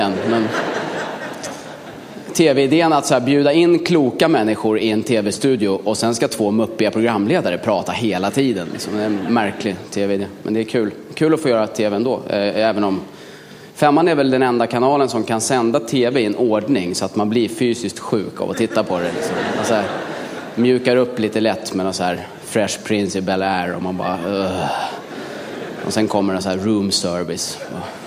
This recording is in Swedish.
Men tv-idén att så här bjuda in kloka människor i en tv-studio och sen ska 2 muppiga programledare prata hela tiden. Liksom. Det är en märklig tv-idé. Men det är kul. Kul att få göra tv ändå. Även om 5:an är väl den enda kanalen som kan sända tv i en ordning så att man blir fysiskt sjuk av att titta på det. Liksom. Så här, mjukar upp lite lätt med någon så här Fresh Prince i Bel-Air och man bara... Och sen kommer en så här room service.